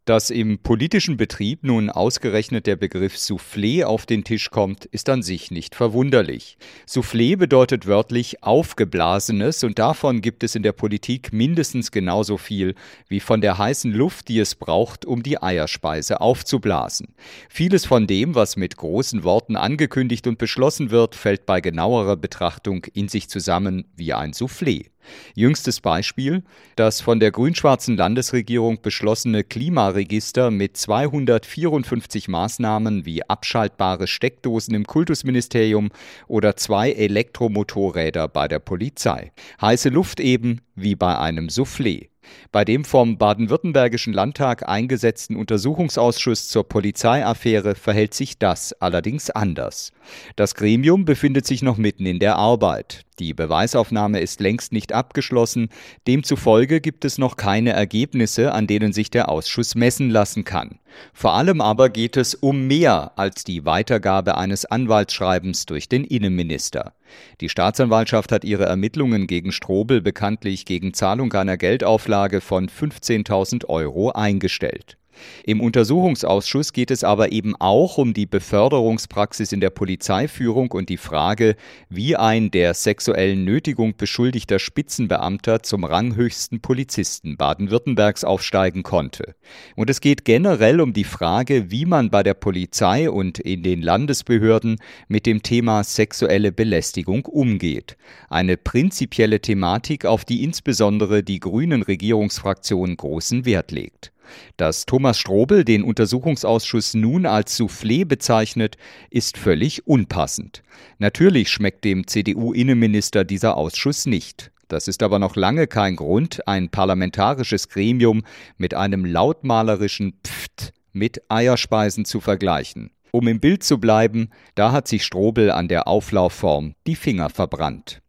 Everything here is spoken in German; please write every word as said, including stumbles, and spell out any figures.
Dass im politischen Betrieb nun ausgerechnet der Begriff Soufflé auf den Tisch kommt, ist an sich nicht verwunderlich. Soufflé bedeutet wörtlich Aufgeblasenes und davon gibt es in der Politik mindestens genauso viel wie von der heißen Luft, die es braucht, um die Eierspeise aufzublasen. Vieles von dem, was mit großen Worten angekündigt und beschlossen wird, fällt bei genauerer Betrachtung in sich zusammen wie ein Soufflé. Jüngstes Beispiel: Das von der grün-schwarzen Landesregierung beschlossene Klimaregister mit zweihundertvierundfünfzig Maßnahmen wie abschaltbare Steckdosen im Kultusministerium oder zwei Elektromotorräder bei der Polizei. Heiße Luft eben wie bei einem Soufflé. Bei dem vom baden-württembergischen Landtag eingesetzten Untersuchungsausschuss zur Polizeiaffäre verhält sich das allerdings anders. Das Gremium befindet sich noch mitten in der Arbeit. Die Beweisaufnahme ist längst nicht abgeschlossen, demzufolge gibt es noch keine Ergebnisse, an denen sich der Ausschuss messen lassen kann. Vor allem aber geht es um mehr als die Weitergabe eines Anwaltsschreibens durch den Innenminister. Die Staatsanwaltschaft hat ihre Ermittlungen gegen Strobel bekanntlich gegen Zahlung einer Geldauflage von fünfzehntausend Euro eingestellt. Im Untersuchungsausschuss geht es aber eben auch um die Beförderungspraxis in der Polizeiführung und die Frage, wie ein der sexuellen Nötigung beschuldigter Spitzenbeamter zum ranghöchsten Polizisten Baden-Württembergs aufsteigen konnte. Und es geht generell um die Frage, wie man bei der Polizei und in den Landesbehörden mit dem Thema sexuelle Belästigung umgeht. Eine prinzipielle Thematik, auf die insbesondere die grünen Regierungsfraktion großen Wert legt. Dass Thomas Strobel den Untersuchungsausschuss nun als Soufflé bezeichnet, ist völlig unpassend. Natürlich schmeckt dem C D U-Innenminister dieser Ausschuss nicht. Das ist aber noch lange kein Grund, ein parlamentarisches Gremium mit einem lautmalerischen Pft mit Eierspeisen zu vergleichen. Um im Bild zu bleiben, da hat sich Strobel an der Auflaufform die Finger verbrannt.